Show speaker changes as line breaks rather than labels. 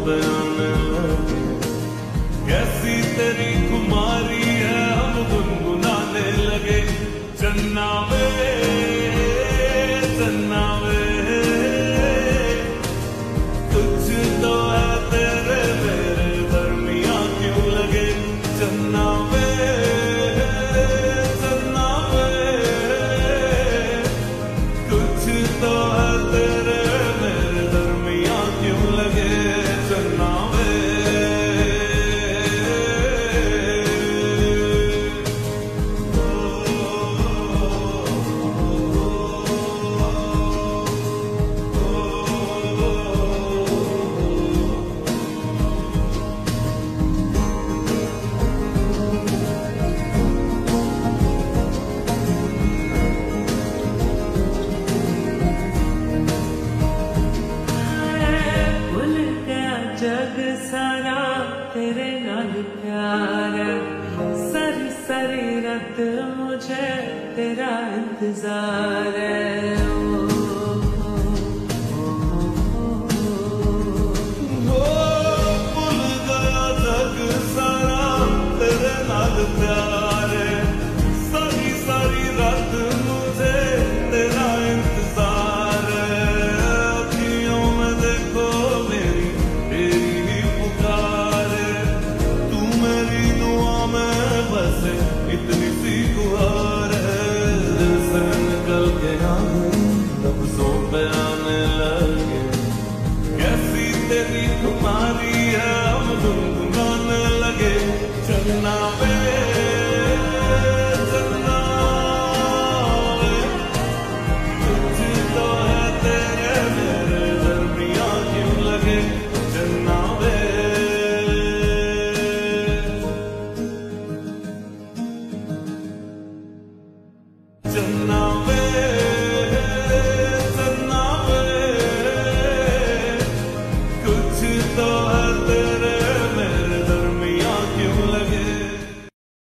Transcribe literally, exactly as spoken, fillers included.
पे आने लगे। कैसी तेरी खुमारी है हम गुनगुनाने लगे। चन्ना वे चन्ना वे कुछ तो है तेरे मेरे दरमियां क्यों लगे। चन्ना वे चन्ना वे कुछ तो है तेरे मेरे दरमियां क्यों लगे। चन्ना वे
जग सारा तेरे नाल प्यार है। सारी सारी रात मुझे तेरा इंतजार है। ओ,
ओ, भूल गया जग सारा तेरे नाल प्यार है। सारी सारी रात मुझे तेरा इंतजार है। अखियों में देखो मेरी तेरी ही पुकार है। तू मेरी दुआ में बस इतनी सी गुहार है। दिल से निकल के आए लफ्जों पे आने लगे। कैसी तेरी खुमारी है हम गुनगुनाने लगे। चन्ना वे चन्ना वे कुछ तो है तेरे मेरे दरमियां क्यों लगे। चन्ना वे चन्ना वे चन्ना वे कुछ तो है